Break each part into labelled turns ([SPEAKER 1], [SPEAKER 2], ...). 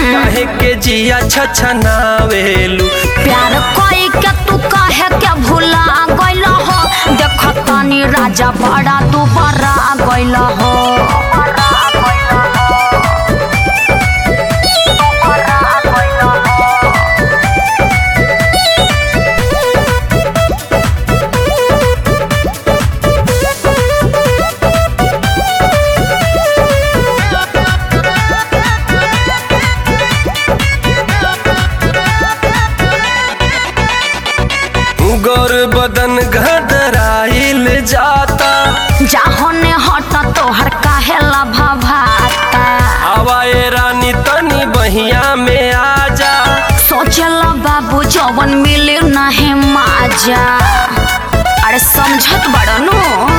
[SPEAKER 1] काहे के जिया छछनावेलू।
[SPEAKER 2] प्यार कोई के तू काहे के भुला गइल हो, देख तनी राजा बड़ा तू बड़ा गइल हो।
[SPEAKER 1] गोर बदन घदराइल जाता,
[SPEAKER 2] जाहोने हट तोहर काहे लभभाता।
[SPEAKER 1] आवाए रानी तनी बहिया में आजा,
[SPEAKER 2] सोचला बाबू जवन मिले नहीं माजा। अरे समझत बड़नो,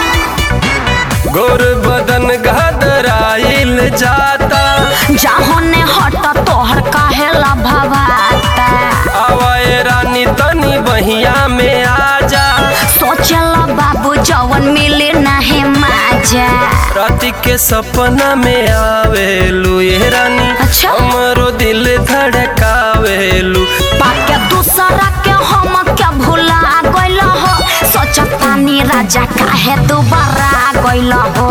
[SPEAKER 1] गोर बदन घदराइल जाता,
[SPEAKER 2] जाहोने हट तोहर काहे लभभाता।
[SPEAKER 1] आवाए रानी तनी बहिया में आजा,
[SPEAKER 2] सोचला बाबू जवन मिले नहीं माजा।
[SPEAKER 1] राती के सपना में आवेलू ये रानी,
[SPEAKER 2] अच्छा।
[SPEAKER 1] हमरो दिल धड़कावेलू।
[SPEAKER 2] पाके दूसरा के हम क्या भुला गइल हो, सोचतानी राजा काहे दोबारा गइल हो।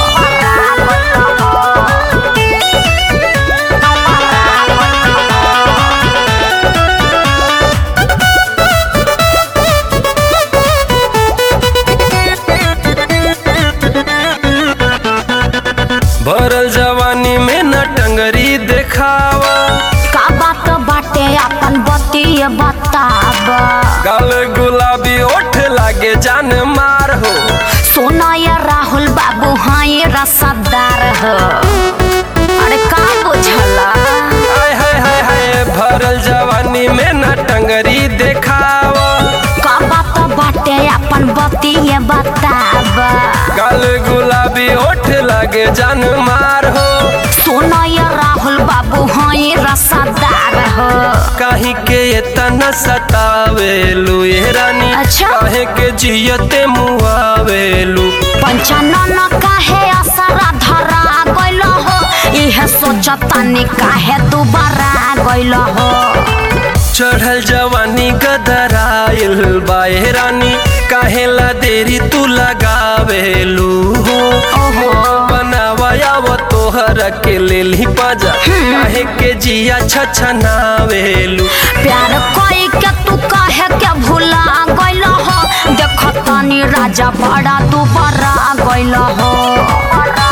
[SPEAKER 1] भरल जवानी में न टंगरी देखावा,
[SPEAKER 2] का बात बाटे अपन बतिए बताब।
[SPEAKER 1] गाल गुलाबी ओठ लागे जान मार हो,
[SPEAKER 2] सोना या राहुल बाबू हाय रसदार हो। अरे का बुझला,
[SPEAKER 1] हाय हाय हाय हाय भरल जवानी में न टंगरी देखावा,
[SPEAKER 2] का बात बाटे अपन बतिए बताब।
[SPEAKER 1] गाल गुलाबी ओठ लागे जान मार हो,
[SPEAKER 2] सोना या राहुल बाबू हाय रसदार हो।
[SPEAKER 1] काहे के इतना सतावेलू ये रानी,
[SPEAKER 2] अच्छा।
[SPEAKER 1] काहे के जियते मुआवेलू।
[SPEAKER 2] पंचानन काहे असरा धरा गइल हो, इहे सोचतानी काहे दोबारा गइल हो।
[SPEAKER 1] चढ़ल जवानी गदराइल बाए रानी, काहे ला देरी तू लगावेलू हो।
[SPEAKER 2] ओहो।
[SPEAKER 1] बनावाया वो तोहर के लेली पाजा, काहे के जिया छछनावेलू।
[SPEAKER 2] प्यार कोई के तू काहे के भुला गइल हो, देख तनी राजा बड़ा तू बड़ा गइल हो।